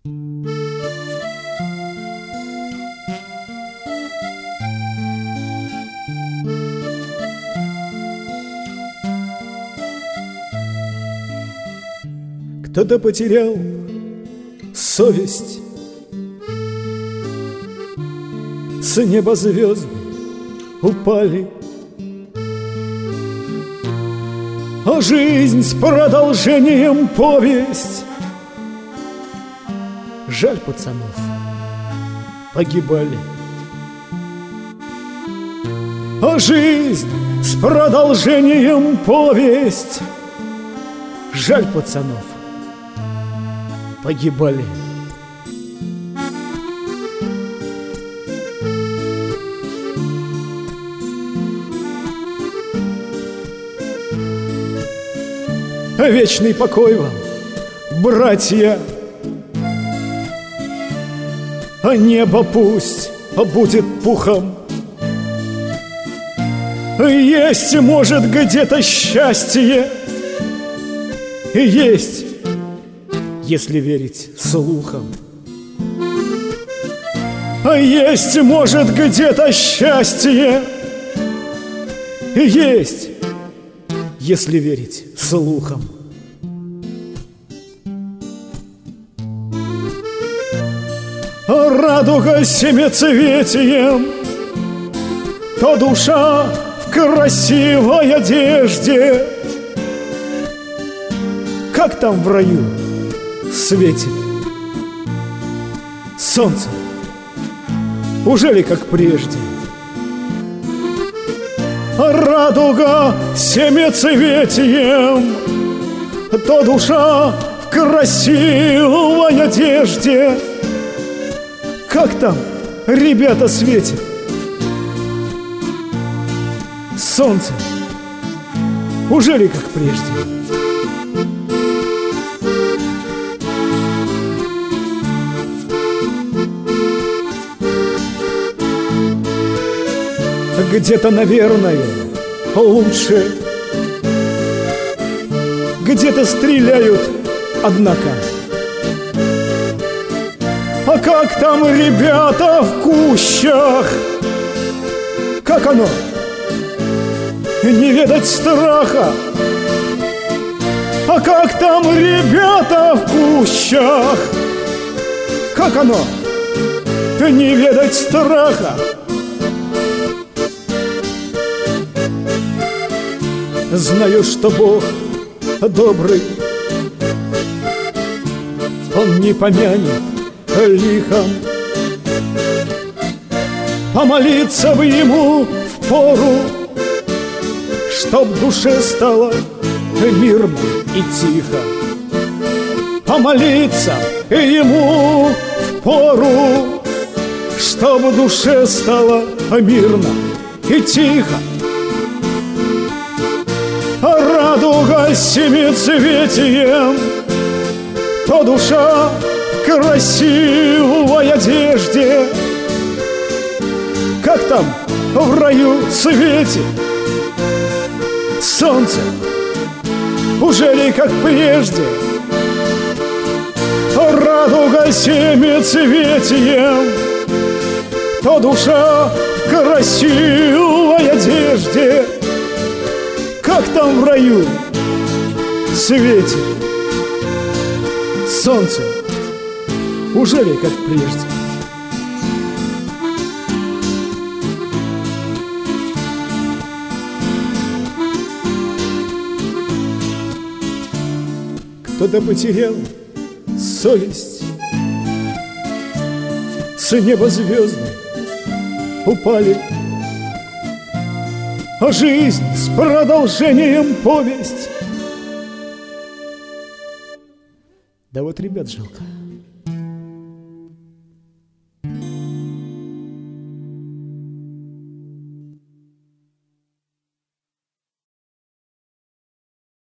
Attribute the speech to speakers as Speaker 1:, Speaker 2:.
Speaker 1: Кто-то потерял совесть, с неба звезды упали, а жизнь с продолжением повесть. Жаль, пацанов погибали, а жизнь с продолжением повесть. Жаль, пацанов погибали. Вечный покой вам, братья, а небо пусть будет пухом. Есть, может, где-то счастье, и есть, если верить слухам. Есть, может, где-то счастье, и есть, если верить слухам. Радуга семицветием, то душа в красивой одежде. Как там в раю светит солнце, уже ли как прежде? Радуга семицветием, то душа в красивой одежде. Как там, ребята, светит солнце, уже ли как прежде? Где-то, наверное, лучше, где-то стреляют, однако. А как там, ребята, в кущах? Как оно? Не ведать страха. А как там, ребята, в кущах? Как оно? Не ведать страха. Знаю, что Бог добрый, Он не помянет лихом. Помолиться бы Ему впору, чтоб душе стало мирно и тихо. Помолиться Ему впору, чтоб душе стало мирно и тихо. Радуга семицветием, то душа в красивой одежде. Как там в раю светит солнце, уже ли как прежде? Радуга семицветием, то душа в красивой одежде. Как там в раю светит солнце, уже ли как прежде? Кто-то потерял совесть, с неба звезды упали, а жизнь с продолжением повесть. Да вот ребят жалко.